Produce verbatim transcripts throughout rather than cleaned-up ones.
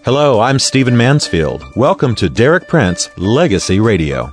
Hello, I'm Stephen Mansfield. Welcome to Derek Prince Legacy Radio.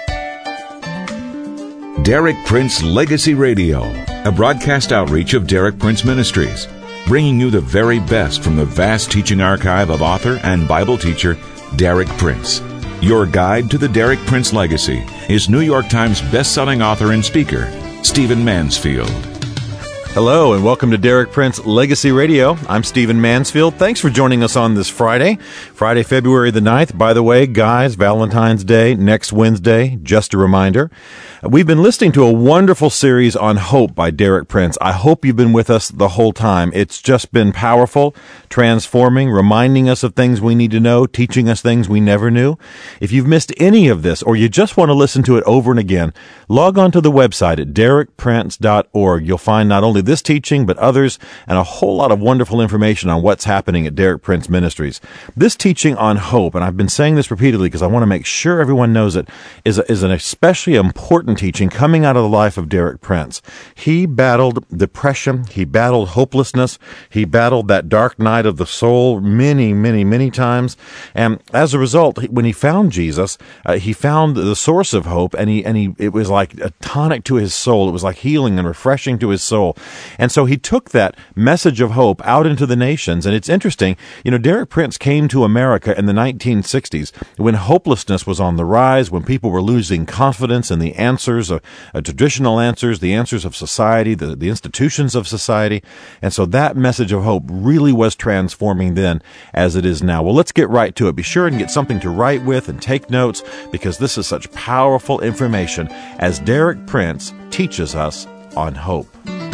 Derek Prince Legacy Radio, a broadcast outreach of Derek Prince Ministries, bringing you the very best from the vast teaching archive of author and Bible teacher Derek Prince. Your guide to the Derek Prince legacy is New York Times best-selling author and speaker, Stephen Mansfield. Hello, and welcome to Derek Prince Legacy Radio. I'm Stephen Mansfield. Thanks for joining us on this Friday, Friday, February the ninth. By the way, guys, Valentine's Day, next Wednesday, just a reminder. We've been listening to a wonderful series on hope by Derek Prince. I hope you've been with us the whole time. It's just been powerful, transforming, reminding us of things we need to know, teaching us things we never knew. If you've missed any of this, or you just want to listen to it over and again, log on to the website at derek prince dot org. You'll find not only this teaching, but others, and a whole lot of wonderful information on what's happening at Derek Prince Ministries. This teaching on hope, and I've been saying this repeatedly because I want to make sure everyone knows it, is, a, is an especially important teaching coming out of the life of Derek Prince. He battled depression. He battled hopelessness. He battled that dark night of the soul many, many, many times. And as a result, when he found Jesus, uh, he found the source of hope, and he and he it was like a tonic to his soul. It was like healing and refreshing to his soul. And so he took that message of hope out into the nations. And it's interesting, you know, Derek Prince came to America in the nineteen sixties when hopelessness was on the rise, when people were losing confidence in the answers, uh, uh, traditional answers, the answers of society, the, the institutions of society. And so that message of hope really was transforming then as it is now. Well, let's get right to it. Be sure and get something to write with and take notes, because this is such powerful information as Derek Prince teaches us on hope.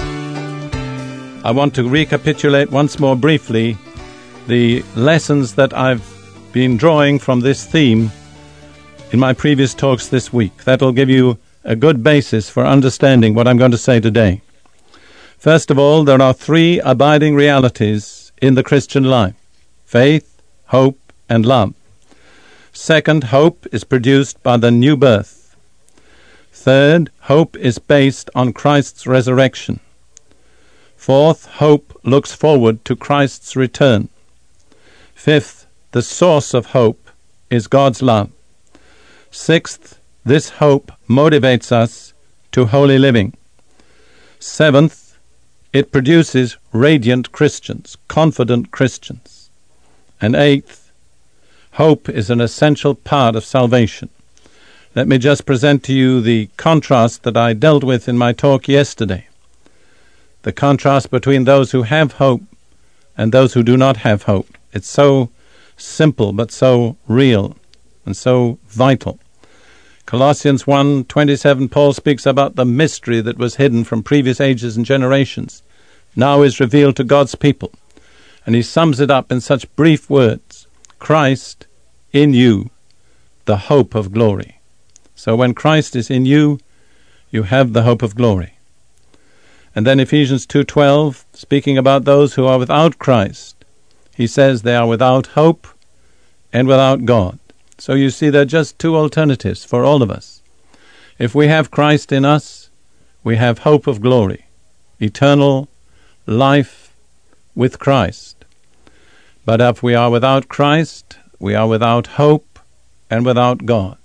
I want to recapitulate once more briefly the lessons that I've been drawing from this theme in my previous talks this week. That will give you a good basis for understanding what I'm going to say today. First of all, there are three abiding realities in the Christian life: faith, hope, and love. Second, hope is produced by the new birth. Third, hope is based on Christ's resurrection. Fourth, hope looks forward to Christ's return. Fifth, the source of hope is God's love. Sixth, this hope motivates us to holy living. Seventh, it produces radiant Christians, confident Christians. And eighth, hope is an essential part of salvation. Let me just present to you the contrast that I dealt with in my talk yesterday. The contrast between those who have hope and those who do not have hope. It's so simple but so real and so vital. Colossians one twenty-seven, Paul speaks about the mystery that was hidden from previous ages and generations, now is revealed to God's people. And he sums it up in such brief words: Christ in you, the hope of glory. So when Christ is in you, you have the hope of glory. And then Ephesians two twelve, speaking about those who are without Christ, he says they are without hope and without God. So you see, there are just two alternatives for all of us. If we have Christ in us, we have hope of glory, eternal life with Christ. But if we are without Christ, we are without hope and without God.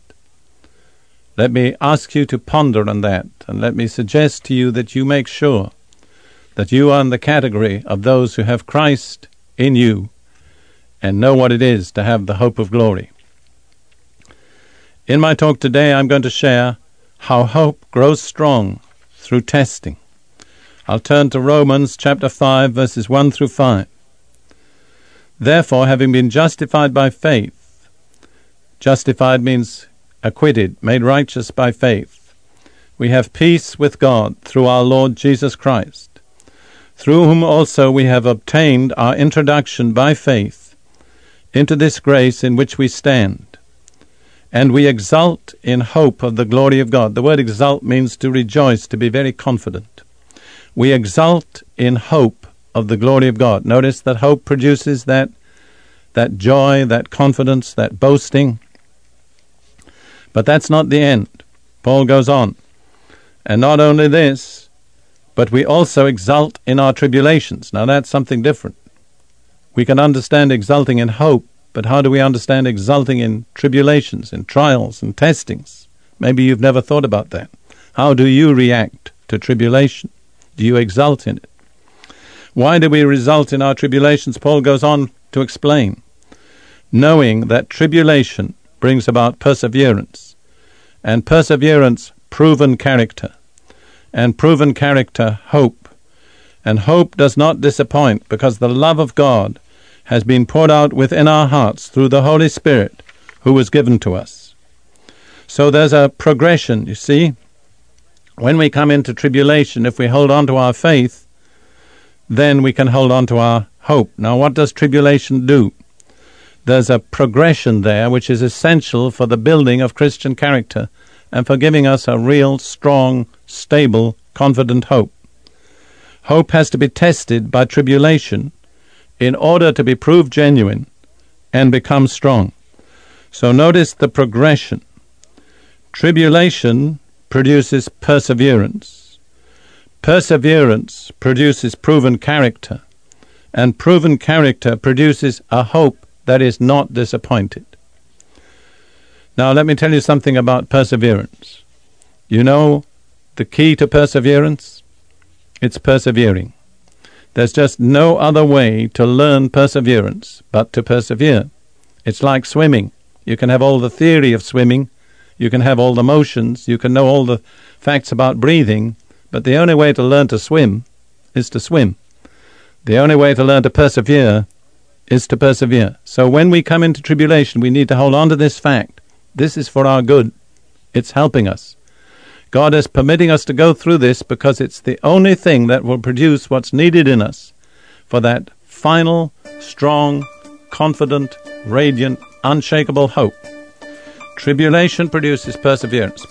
Let me ask you to ponder on that, and let me suggest to you that you make sure that you are in the category of those who have Christ in you and know what it is to have the hope of glory. In my talk today, I'm going to share how hope grows strong through testing. I'll turn to Romans chapter five, verses one through five. Therefore, having been justified by faith, justified means acquitted, made righteous by faith, we have peace with God through our Lord Jesus Christ, through whom also we have obtained our introduction by faith into this grace in which we stand. And we exult in hope of the glory of God. The word exult means to rejoice, to be very confident. We exult in hope of the glory of God. Notice that hope produces that, that joy, that confidence, that boasting. But that's not the end. Paul goes on. And not only this, but we also exult in our tribulations. Now that's something different. We can understand exulting in hope But how do we understand exulting in tribulations, in trials and testings? Maybe you've never thought about that. How do you react to tribulation? Do you exult in it? Why do we result in our tribulations? Paul goes on to explain. Knowing that tribulation brings about perseverance, and perseverance, proven character, and proven character, hope. And hope does not disappoint, because the love of God has been poured out within our hearts through the Holy Spirit who was given to us. So there's a progression, you see. When we come into tribulation, if we hold on to our faith, then we can hold on to our hope. Now, what does tribulation do? There's a progression there which is essential for the building of Christian character and for giving us a real, strong, stable, confident hope. Hope has to be tested by tribulation in order to be proved genuine and become strong. So notice the progression. Tribulation produces perseverance. Perseverance produces proven character. And proven character produces a hope that is not disappointed. Now let me tell you something about perseverance. You know the key to perseverance? It's persevering. There's just no other way to learn perseverance but to persevere. It's like swimming. You can have all the theory of swimming, you can have all the motions, you can know all the facts about breathing, but the only way to learn to swim is to swim. The only way to learn to persevere is to persevere. So when we come into tribulation, we need to hold on to this fact. This is for our good. It's helping us. God is permitting us to go through this because it's the only thing that will produce what's needed in us for that final, strong, confident, radiant, unshakable hope. Tribulation produces perseverance.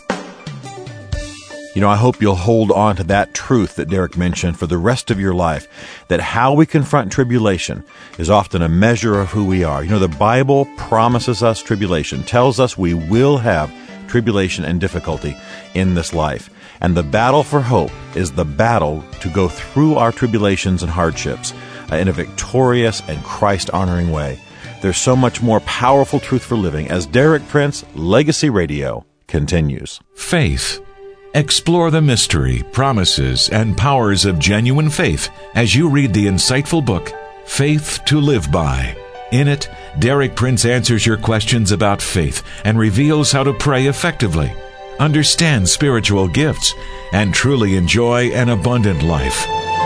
You know, I hope you'll hold on to that truth that Derek mentioned for the rest of your life, that how we confront tribulation is often a measure of who we are. You know, the Bible promises us tribulation, tells us we will have tribulation and difficulty in this life. And the battle for hope is the battle to go through our tribulations and hardships uh, in a victorious and Christ-honoring way. There's so much more powerful truth for living as Derek Prince, Legacy Radio, continues. Faith. Explore the mystery, promises, and powers of genuine faith as you read the insightful book, Faith to Live By. In it, Derek Prince answers your questions about faith and reveals how to pray effectively, understand spiritual gifts, and truly enjoy an abundant life.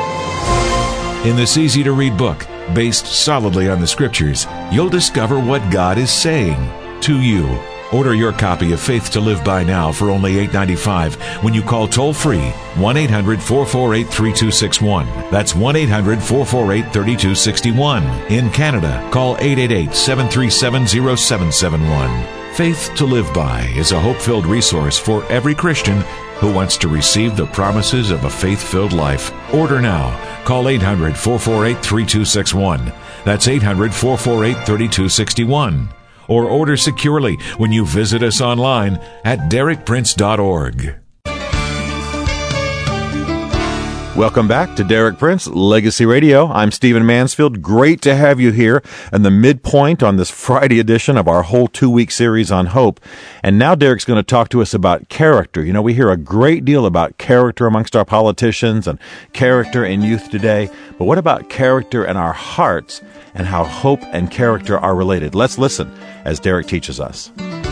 In this easy-to-read book, based solidly on the Scriptures, you'll discover what God is saying to you. Order your copy of Faith to Live By now for only eight dollars and ninety-five cents when you call toll-free one eight hundred four four eight three two six one. That's one eight hundred four four eight three two six one. In Canada, call eight eight eight seven three seven zero seven seven one. Faith to Live By is a hope-filled resource for every Christian who wants to receive the promises of a faith-filled life. Order now. Call eight hundred four four eight three two six one. That's eight hundred four four eight three two six one. Or order securely when you visit us online at derek prince dot org. Welcome back to Derek Prince, Legacy Radio. I'm Stephen Mansfield. Great to have you here in the midpoint on this Friday edition of our whole two-week series on hope. And now Derek's going to talk to us about character. You know, we hear a great deal about character amongst our politicians and character in youth today. But what about character in our hearts and how hope and character are related? Let's listen as Derek teaches us.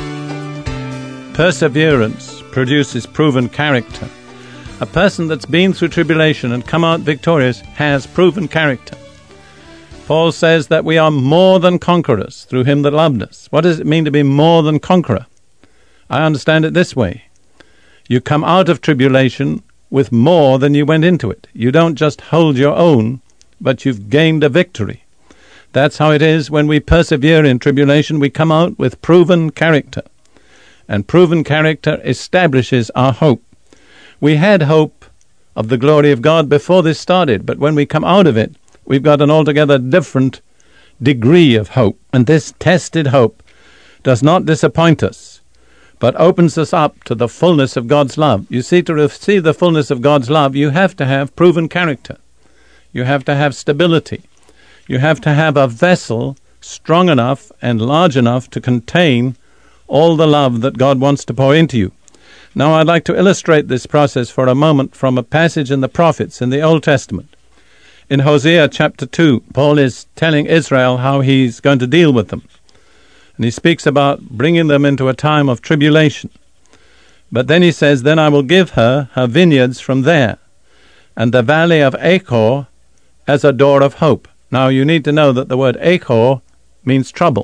Perseverance produces proven character. A person that's been through tribulation and come out victorious has proven character. Paul says that we are more than conquerors through him that loved us. What does it mean to be more than conqueror? I understand it this way. You come out of tribulation with more than you went into it. You don't just hold your own, but you've gained a victory. That's how it is when we persevere in tribulation. We come out with proven character. And proven character establishes our hope. We had hope of the glory of God before this started, but when we come out of it, we've got an altogether different degree of hope. And this tested hope does not disappoint us, but opens us up to the fullness of God's love. You see, to receive the fullness of God's love, you have to have proven character. You have to have stability. You have to have a vessel strong enough and large enough to contain all the love that God wants to pour into you. Now, I'd like to illustrate this process for a moment from a passage in the prophets in the Old Testament. In Hosea chapter two, Paul is telling Israel how he's going to deal with them. And he speaks about bringing them into a time of tribulation. But then he says, "Then I will give her her vineyards from there, and the valley of Achor as a door of hope." Now, you need to know that the word Achor means trouble.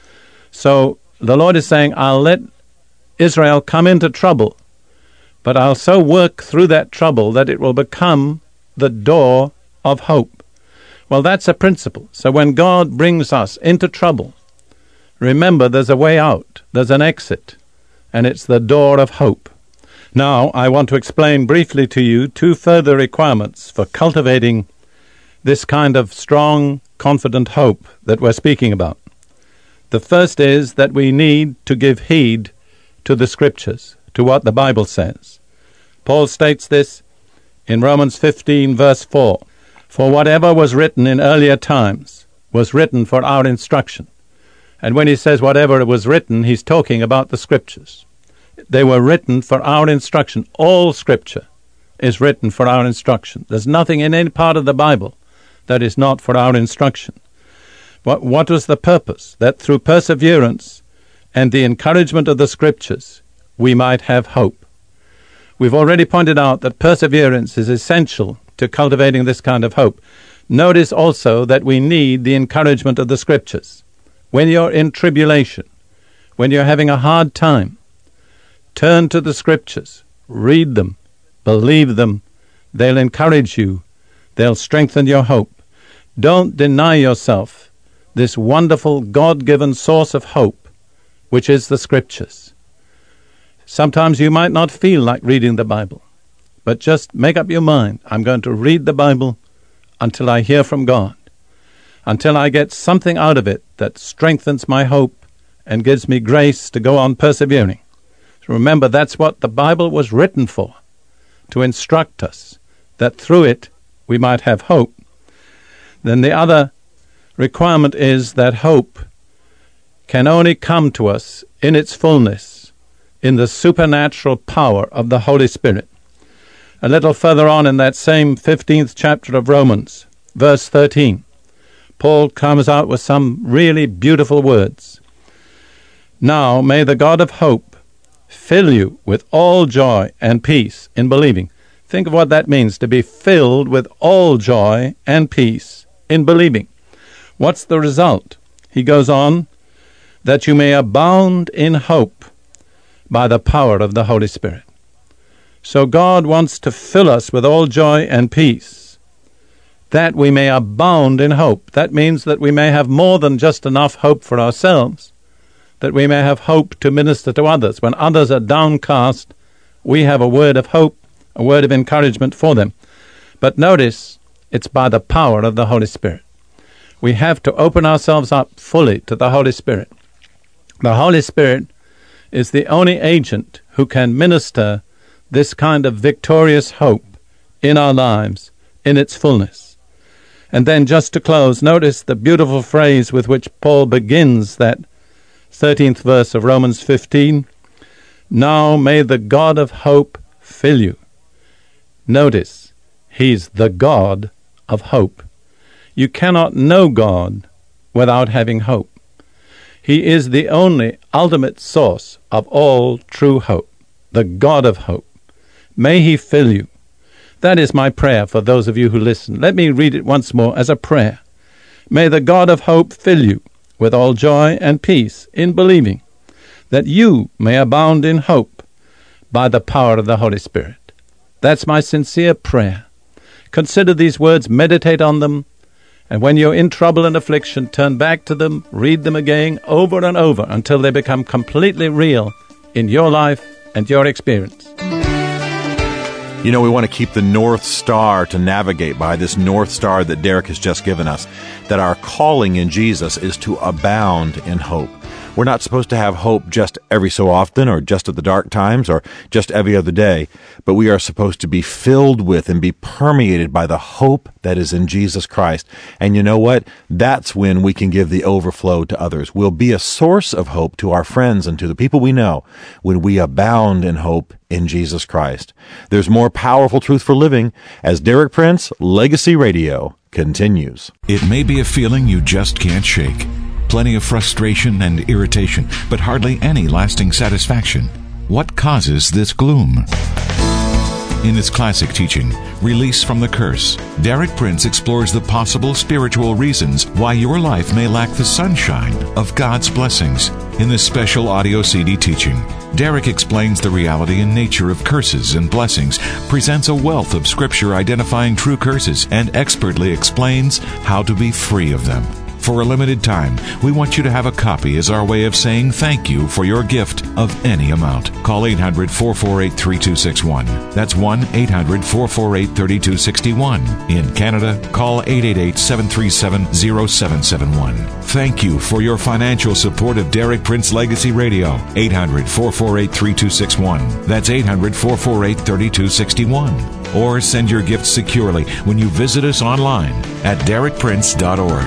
So the Lord is saying, I'll let Israel come into trouble, but I'll so work through that trouble that it will become the door of hope. Well, that's a principle. So when God brings us into trouble, remember there's a way out, there's an exit, and it's the door of hope. Now, I want to explain briefly to you two further requirements for cultivating this kind of strong, confident hope that we're speaking about. The first is that we need to give heed to the Scriptures, to what the Bible says. Paul states this in Romans fifteen, verse four. "For whatever was written in earlier times was written for our instruction." And when he says whatever was written, he's talking about the Scriptures. They were written for our instruction. All Scripture is written for our instruction. There's nothing in any part of the Bible that is not for our instruction. What, what was the purpose? That through perseverance and the encouragement of the Scriptures, we might have hope. We've already pointed out that perseverance is essential to cultivating this kind of hope. Notice also that we need the encouragement of the Scriptures. When you're in tribulation, when you're having a hard time, turn to the Scriptures, read them, believe them. They'll encourage you. They'll strengthen your hope. Don't deny yourself this wonderful God-given source of hope, which is the Scriptures. Sometimes you might not feel like reading the Bible, but just make up your mind, I'm going to read the Bible until I hear from God, until I get something out of it that strengthens my hope and gives me grace to go on persevering. So remember, that's what the Bible was written for, to instruct us, that through it we might have hope. Then the other requirement is that hope can only come to us in its fullness, in the supernatural power of the Holy Spirit. A little further on in that same fifteenth chapter of Romans, verse thirteen, Paul comes out with some really beautiful words. "Now may the God of hope fill you with all joy and peace in believing." Think of what that means, to be filled with all joy and peace in believing. What's the result? He goes on, "that you may abound in hope by the power of the Holy Spirit." So God wants to fill us with all joy and peace, that we may abound in hope. That means that we may have more than just enough hope for ourselves, that we may have hope to minister to others. When others are downcast, we have a word of hope, a word of encouragement for them. But notice, it's by the power of the Holy Spirit. We have to open ourselves up fully to the Holy Spirit. The Holy Spirit is the only agent who can minister this kind of victorious hope in our lives, in its fullness. And then just to close, notice the beautiful phrase with which Paul begins that thirteenth verse of Romans fifteen. "Now may the God of hope fill you." Notice, He's the God of hope. You cannot know God without having hope. He is the only ultimate source of all true hope, the God of hope. May He fill you. That is my prayer for those of you who listen. Let me read it once more as a prayer. May the God of hope fill you with all joy and peace in believing, that you may abound in hope by the power of the Holy Spirit. That's my sincere prayer. Consider these words, meditate on them, and when you're in trouble and affliction, turn back to them, read them again over and over until they become completely real in your life and your experience. You know, we want to keep the North Star to navigate by, this North Star that Derek has just given us, that our calling in Jesus is to abound in hope. We're not supposed to have hope just every so often or just at the dark times or just every other day, but we are supposed to be filled with and be permeated by the hope that is in Jesus Christ. And you know what? That's when we can give the overflow to others. We'll be a source of hope to our friends and to the people we know when we abound in hope in Jesus Christ. There's more powerful truth for living as Derek Prince, Legacy Radio, continues. It may be a feeling you just can't shake. Plenty of frustration and irritation, but hardly any lasting satisfaction. What causes this gloom? In his classic teaching, Release from the Curse, Derek Prince explores the possible spiritual reasons why your life may lack the sunshine of God's blessings. In this special audio C D teaching, Derek explains the reality and nature of curses and blessings, presents a wealth of scripture identifying true curses, and expertly explains how to be free of them. For a limited time, we want you to have a copy as our way of saying thank you for your gift of any amount. Call eight hundred, four four eight, three two six one. That's one eight hundred, four four eight, three two six one. In Canada, call eight eight eight, seven three seven, zero seven seven one. Thank you for your financial support of Derek Prince Legacy Radio. eight hundred, four four eight, three two six one. That's eight hundred, four four eight, three two six one. Or send your gifts securely when you visit us online at derek prince dot org.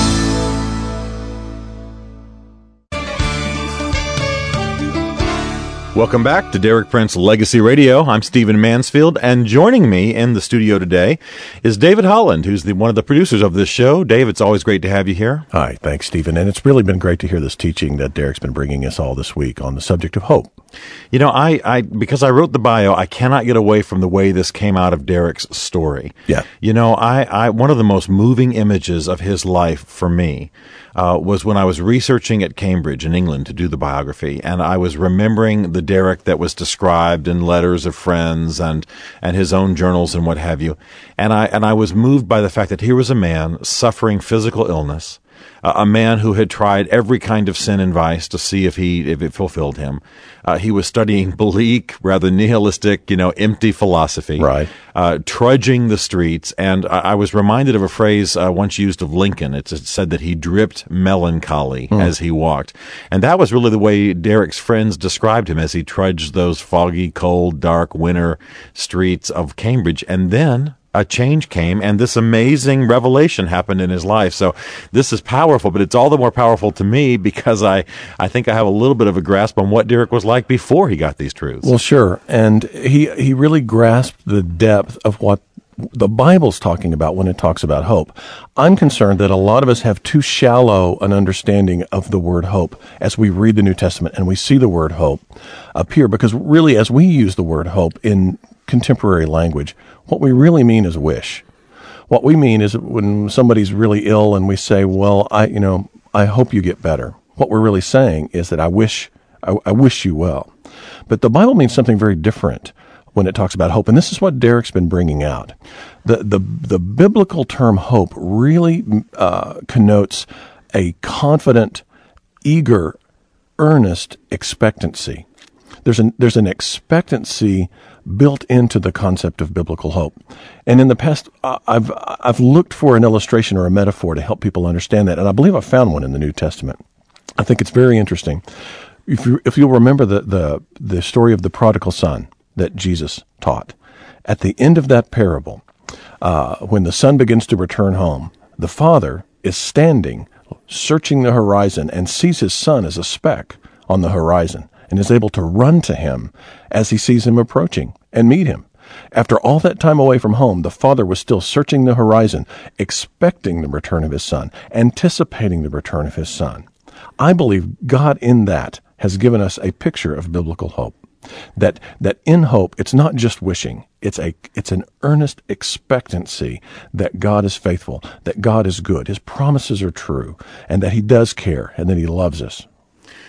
Welcome back to Derek Prince Legacy Radio. I'm Stephen Mansfield, and joining me in the studio today is David Holland, who's the, one of the producers of this show. Dave, it's always great to have you here. Hi, thanks, Stephen. And it's really been great to hear this teaching that Derek's been bringing us all this week on the subject of hope. You know, I, I because I wrote the bio, I cannot get away from the way this came out of Derek's story. Yeah. You know, I, I one of the most moving images of his life for me uh, was when I was researching at Cambridge in England to do the biography, and I was remembering the Derek that was described in letters of friends and and his own journals and what have you. And I and I was moved by the fact that here was a man suffering physical illness, uh, a man who had tried every kind of sin and vice to see if he if it fulfilled him. Uh, he was studying bleak, rather nihilistic, you know, empty philosophy, right? Uh, trudging the streets. And I, I was reminded of a phrase uh, once used of Lincoln. It's, it said that he dripped melancholy mm. as he walked. And that was really the way Derek's friends described him as he trudged those foggy, cold, dark winter streets of Cambridge. And then a change came, and this amazing revelation happened in his life. So this is powerful, but it's all the more powerful to me because I, I think I have a little bit of a grasp on what Derek was like before he got these truths. Well, sure. And he, he really grasped the depth of what the Bible's talking about when it talks about hope. I'm concerned that a lot of us have too shallow an understanding of the word hope as we read the New Testament and we see the word hope appear, because really as we use the word hope in contemporary language, what we really mean is wish. What we mean is when somebody's really ill and we say, well, I, you know, I hope you get better. What we're really saying is that I wish, I, I wish you well. But the Bible means something very different when it talks about hope. And this is what Derek's been bringing out. The, the, the biblical term hope really uh, connotes a confident, eager, earnest expectancy. There's an, there's an expectancy built into the concept of biblical hope. And in the past, I've, I've looked for an illustration or a metaphor to help people understand that. And I believe I found one in the New Testament. I think it's very interesting. If you, if you'll remember the, the, the story of the prodigal son that Jesus taught, at the end of that parable, uh, when the son begins to return home, the father is standing, searching the horizon, and sees his son as a speck on the horizon, and is able to run to him as he sees him approaching and meet him. After all that time away from home, the father was still searching the horizon, expecting the return of his son, anticipating the return of his son. I believe God in that has given us a picture of biblical hope. That that in hope, it's not just wishing, it's a it's an earnest expectancy that God is faithful, that God is good, His promises are true, and that He does care, and that He loves us.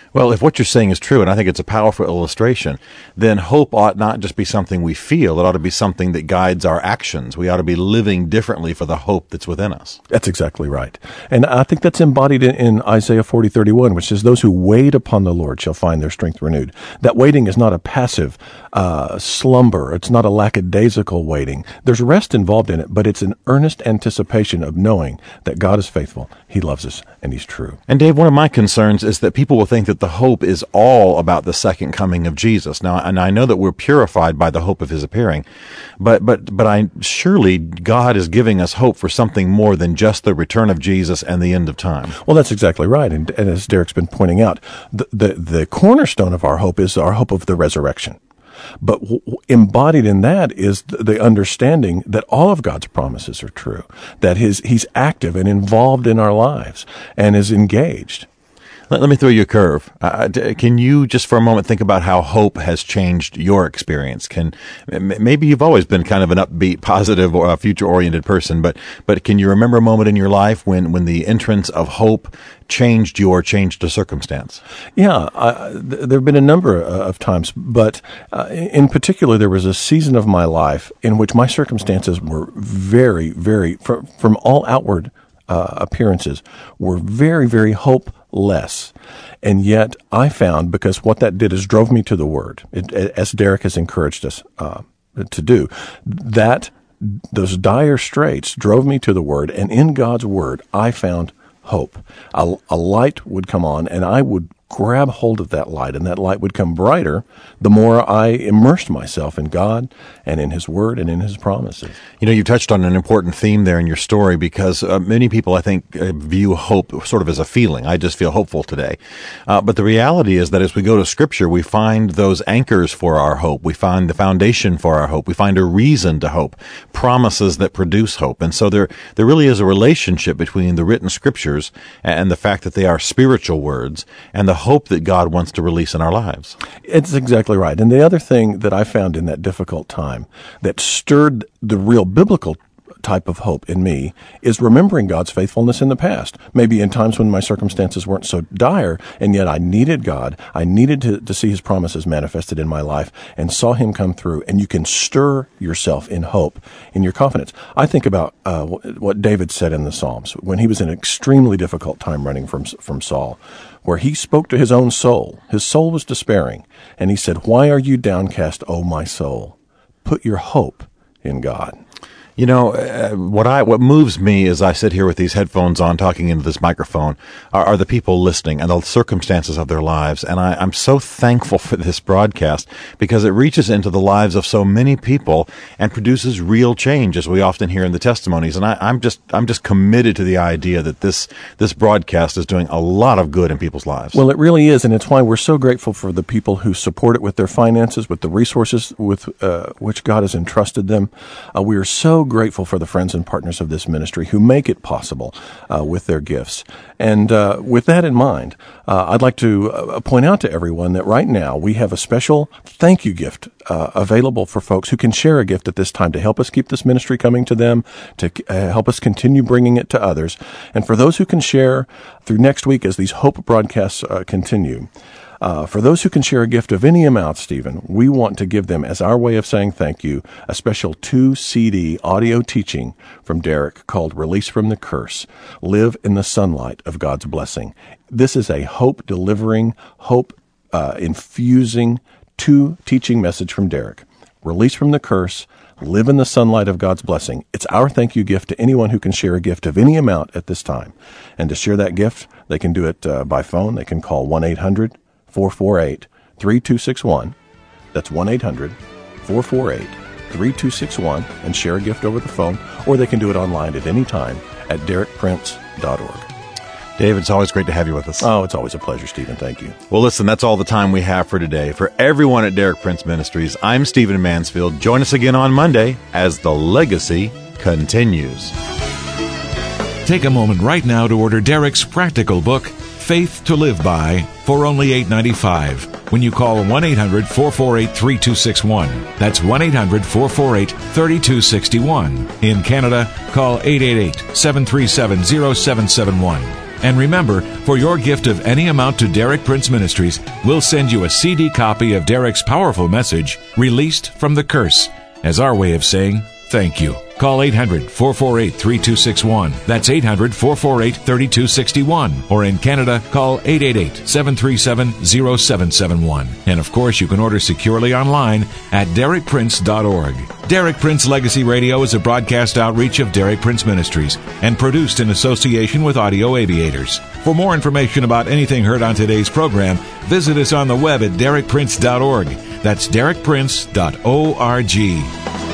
Well, if what you're saying is true, and I think it's a powerful illustration, then hope ought not just be something we feel. It ought to be something that guides our actions. We ought to be living differently for the hope that's within us. That's exactly right. And I think that's embodied in, in Isaiah forty thirty-one, which says, those who wait upon the Lord shall find their strength renewed. That waiting is not a passive uh, slumber. It's not a lackadaisical waiting. There's rest involved in it, but it's an earnest anticipation of knowing that God is faithful, He loves us, and He's true. And Dave, one of my concerns is that people will think that the hope is all about the second coming of Jesus. Now, and I know that we're purified by the hope of His appearing, but but but I surely God is giving us hope for something more than just the return of Jesus and the end of time. Well, that's exactly right. And, and as Derek's been pointing out, the, the the cornerstone of our hope is our hope of the resurrection. But w- embodied in that is th- the understanding that all of God's promises are true, that his, He's active and involved in our lives and is engaged. Let, let me throw you a curve. Uh, d- can you just for a moment think about how hope has changed your experience? Can m- maybe you've always been kind of an upbeat, positive, or a future-oriented person, but but can you remember a moment in your life when when the entrance of hope changed you or changed a circumstance? Yeah, I, th- there have been a number of times, but uh, in particular, there was a season of my life in which my circumstances were very, very, from, from all outward uh, appearances, were very, very hopeless. And yet I found, because what that did is drove me to the Word, it, as Derek has encouraged us uh, to do, that those dire straits drove me to the Word, and in God's Word, I found hope. A, a light would come on, and I would grab hold of that light, and that light would come brighter the more I immersed myself in God and in His Word and in His promises. You know, you touched on an important theme there in your story, because uh, many people, I think, uh, view hope sort of as a feeling. I just feel hopeful today. Uh, but the reality is that as we go to Scripture, we find those anchors for our hope. We find the foundation for our hope. We find a reason to hope, promises that produce hope. And so there, there really is a relationship between the written Scriptures and the fact that they are spiritual words and the hope that God wants to release in our lives. It's exactly right. And the other thing that I found in that difficult time that stirred the real biblical type of hope in me is remembering God's faithfulness in the past. Maybe in times when my circumstances weren't so dire, and yet I needed God. I needed to, to see His promises manifested in my life and saw Him come through. And you can stir yourself in hope, in your confidence. I think about uh, what David said in the Psalms when he was in an extremely difficult time running from, from Saul, where he spoke to his own soul. His soul was despairing. And he said, "Why are you downcast, O my soul? Put your hope in God." You know, uh, what I what moves me as I sit here with these headphones on talking into this microphone are, are the people listening and the circumstances of their lives. And I, I'm so thankful for this broadcast because it reaches into the lives of so many people and produces real change, as we often hear in the testimonies. And I, I'm just I'm just committed to the idea that this this broadcast is doing a lot of good in people's lives. Well, it really is, and it's why we're so grateful for the people who support it with their finances, with the resources with uh, which God has entrusted them. Uh, we are so grateful for the friends and partners of this ministry who make it possible uh, with their gifts. And uh, with that in mind, uh, I'd like to uh, point out to everyone that right now we have a special thank you gift uh, available for folks who can share a gift at this time to help us keep this ministry coming to them, to uh, help us continue bringing it to others. And for those who can share through next week as these Hope broadcasts uh, continue, Uh, for those who can share a gift of any amount, Stephen, we want to give them, as our way of saying thank you, a special two C D audio teaching from Derek called Release from the Curse, Live in the Sunlight of God's Blessing. This is a hope-delivering, hope-infusing, two-teaching message from Derek. Release from the curse, live in the sunlight of God's blessing. It's our thank you gift to anyone who can share a gift of any amount at this time. And to share that gift, they can do it uh, by phone. They can call one eight hundred four four eight three two six one. That's one eight hundred four four eight three two six one and share a gift over the phone, or they can do it online at any time at derek prince dot org. Dave, it's always great to have you with us. Oh, it's always a pleasure, Stephen. Thank you. Well, listen, that's all the time we have for today. For everyone at Derek Prince Ministries, I'm Stephen Mansfield. Join us again on Monday as the legacy continues. Take a moment right now to order Derek's practical book, Faith to Live By, for only eight dollars and ninety-five cents when you call one eight hundred four four eight three two six one. That's one eight hundred four four eight three two six one. In Canada, call eight eight eight seven three seven zero seven seven one. And remember, for your gift of any amount to Derek Prince Ministries, we'll send you a C D copy of Derek's powerful message, Released from the Curse, as our way of saying thank you. Call eight hundred, four four eight, three two six one. That's eight hundred, four four eight, three two six one. Or in Canada, call eight eight eight, seven three seven, zero seven seven one. And of course, you can order securely online at derek prince dot org. Derek Prince Legacy Radio is a broadcast outreach of Derek Prince Ministries and produced in association with Audio Aviators. For more information about anything heard on today's program, visit us on the web at derek prince dot org. That's derek prince dot org.